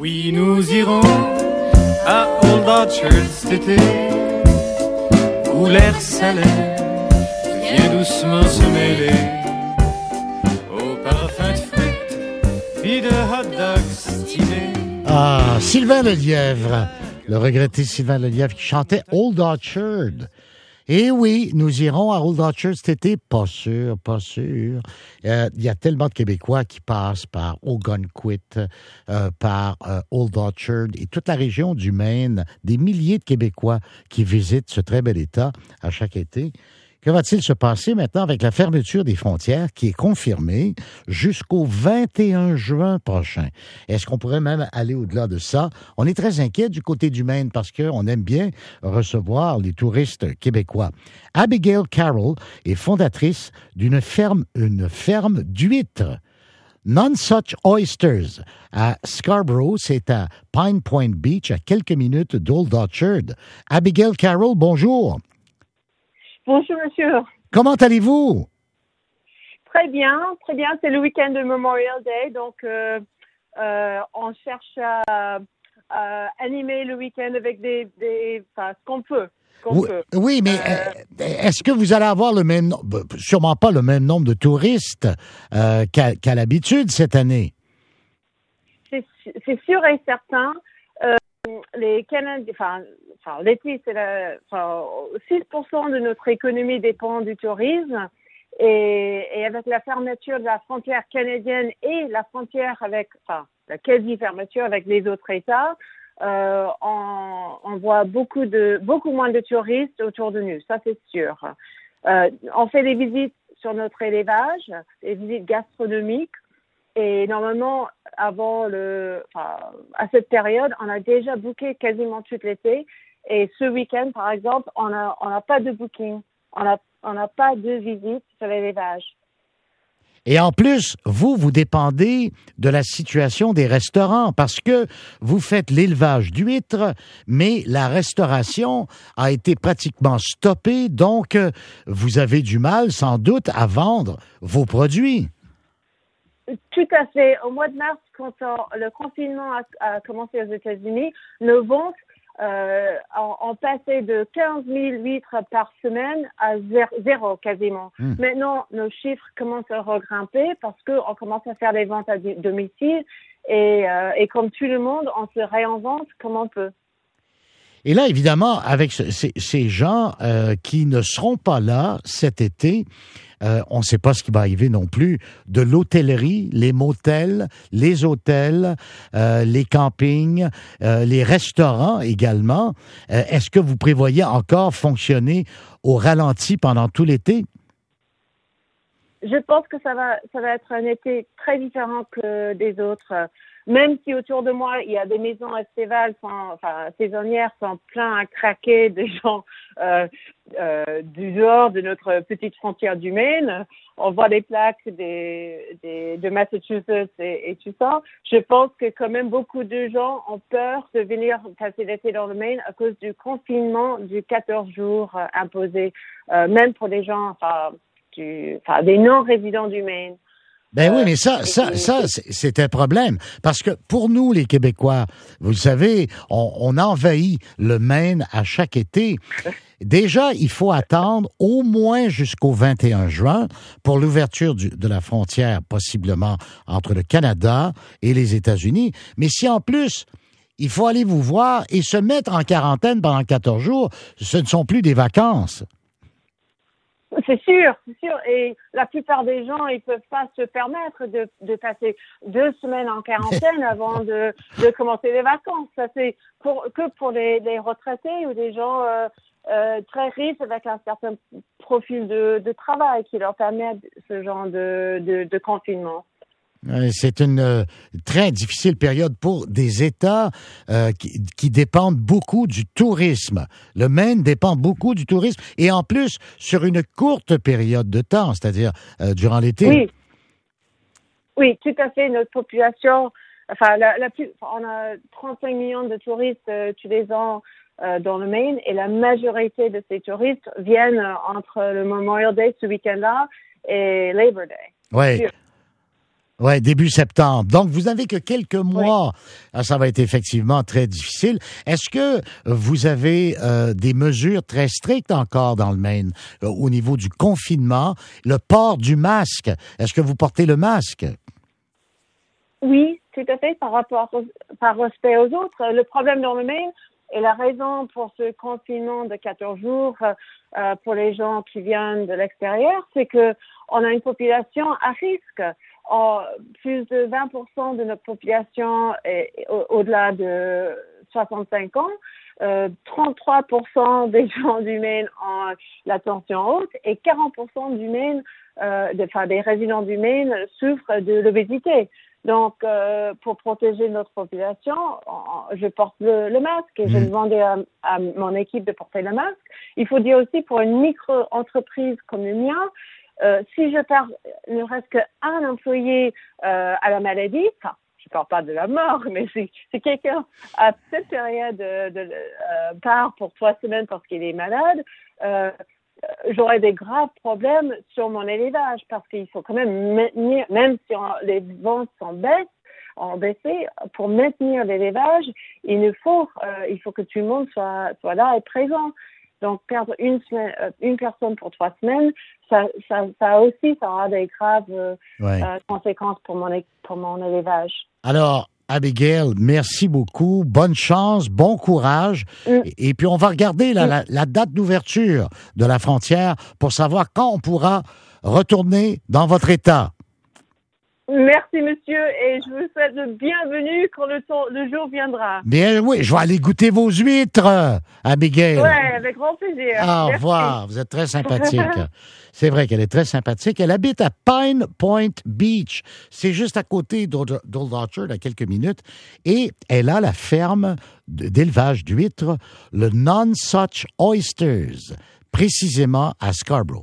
Oui, nous irons à Old Orchard cet été, où l'air salé vient doucement se mêler au parfum de frites puis de hot dogs stimés. Ah, Sylvain Lelièvre, le regretté Sylvain Lelièvre qui chantait Old Orchard. Et oui, nous irons à Old Orchard cet été. Pas sûr, pas sûr. Il y a tellement de Québécois qui passent par Ogunquit, par Old Orchard et toute la région du Maine. Des milliers de Québécois qui visitent ce très bel État à chaque été. Que va-t-il se passer maintenant avec la fermeture des frontières qui est confirmée jusqu'au 21 juin prochain? Est-ce qu'on pourrait même aller au-delà de ça? On est très inquiet du côté du Maine parce qu'on aime bien recevoir les touristes québécois. Abigail Carroll est fondatrice d'une ferme d'huîtres. Nonsuch Oysters à Scarborough, c'est à Pine Point Beach, à quelques minutes d'Old Orchard. Abigail Carroll, bonjour. Bonjour, monsieur. Comment allez-vous? Très bien, très bien. C'est le week-end de Memorial Day, donc on cherche à animer le week-end avec ce qu'on peut. Oui, mais est-ce que vous allez avoir le même, sûrement pas le même nombre de touristes qu'à l'habitude cette année? C'est sûr et certain. Les Canadiens, l'été, 6% de notre économie dépend du tourisme et avec la fermeture de la frontière canadienne et la frontière la quasi-fermeture avec les autres États, on voit beaucoup moins de touristes autour de nous, ça c'est sûr. On fait des visites sur notre élevage, des visites gastronomiques. Et normalement, à cette période, on a déjà booké quasiment tout l'été. Et ce week-end, par exemple, on n'a pas de booking. On n'a pas de visite sur l'élevage. Et en plus, vous dépendez de la situation des restaurants parce que vous faites l'élevage d'huîtres, mais la restauration a été pratiquement stoppée. Donc, vous avez du mal, sans doute, à vendre vos produits. Tout à fait. Au mois de mars, quand le confinement a commencé aux États-Unis, nos ventes ont passé de 15 000 huîtres par semaine à zéro quasiment. Maintenant, nos chiffres commencent à regrimper parce qu'on commence à faire des ventes à domicile et comme tout le monde, on se réinvente comme on peut. Et là, évidemment, avec ces gens qui ne seront pas là cet été, on ne sait pas ce qui va arriver non plus, de l'hôtellerie, les motels, les hôtels, les campings, les restaurants également. Est-ce que vous prévoyez encore fonctionner au ralenti pendant tout l'été? Je pense que ça va être un été très différent que des autres. Même si autour de moi, il y a des maisons estivales, saisonnières, sont plein à craquer de gens du dehors de notre petite frontière du Maine. On voit des plaques de Massachusetts et tout ça. Je pense que quand même beaucoup de gens ont peur de venir passer l'été dans le Maine à cause du confinement du 14 jours imposé, même pour des gens, des non-résidents du Maine. Ben oui, mais ça, c'est un problème. Parce que pour nous, les Québécois, vous le savez, on envahit le Maine à chaque été. Déjà, il faut attendre au moins jusqu'au 21 juin pour l'ouverture de la frontière, possiblement entre le Canada et les États-Unis. Mais si en plus, il faut aller vous voir et se mettre en quarantaine pendant 14 jours, ce ne sont plus des vacances. C'est sûr. Et la plupart des gens, ils peuvent pas se permettre de passer 2 semaines en quarantaine avant de commencer les vacances. Ça, c'est que pour les retraités ou des gens très riches avec un certain profil de travail qui leur permet ce genre de confinement. C'est une très difficile période pour des États qui dépendent beaucoup du tourisme. Le Maine dépend beaucoup du tourisme et en plus sur une courte période de temps, c'est-à-dire durant l'été. Oui, tout à fait. Notre population, on a 35 millions de touristes tous les ans dans le Maine et la majorité de ces touristes viennent entre le Memorial Day, ce week-end-là, et Labor Day. Oui. Oui, début septembre. Donc, vous n'avez que quelques mois. Oui. Ça va être effectivement très difficile. Est-ce que vous avez des mesures très strictes encore dans le Maine au niveau du confinement? Le port du masque. Est-ce que vous portez le masque? Oui, tout à fait, par respect aux autres. Le problème dans le Maine, et la raison pour ce confinement de 14 jours pour les gens qui viennent de l'extérieur, c'est que on a une population à risque. Plus de 20% de notre population est au-delà de 65 ans. 33% des gens du Maine ont la tension haute et 40% du Maine, des résidents du Maine souffrent de l'obésité. Donc, pour protéger notre population, je porte le masque et j'ai demandé à mon équipe de porter le masque. Il faut dire aussi pour une micro-entreprise comme le mien, si je perds ne reste qu'un employé à la maladie, enfin, je ne parle pas de la mort, mais si quelqu'un à cette période part pour 3 semaines parce qu'il est malade, j'aurais des graves problèmes sur mon élevage parce qu'il faut quand même maintenir, même si les ventes ont baissé, pour maintenir l'élevage, il faut que tout le monde soit là et présent. Donc, perdre une personne pour 3 semaines, ça aura des graves conséquences pour mon élevage. Alors, Abigail, merci beaucoup. Bonne chance, bon courage. Et puis, on va regarder la date d'ouverture de la frontière pour savoir quand on pourra retourner dans votre État. Merci, monsieur, et je vous souhaite le bienvenu quand le jour viendra. Bien, oui, je vais aller goûter vos huîtres, Abigail. Oui, avec grand plaisir. Au revoir, vous êtes très sympathique. C'est vrai qu'elle est très sympathique. Elle habite à Pine Point Beach. C'est juste à côté d'Old Orchard, à quelques minutes. Et elle a la ferme d'élevage d'huîtres, le Nonsuch Oysters, précisément à Scarborough.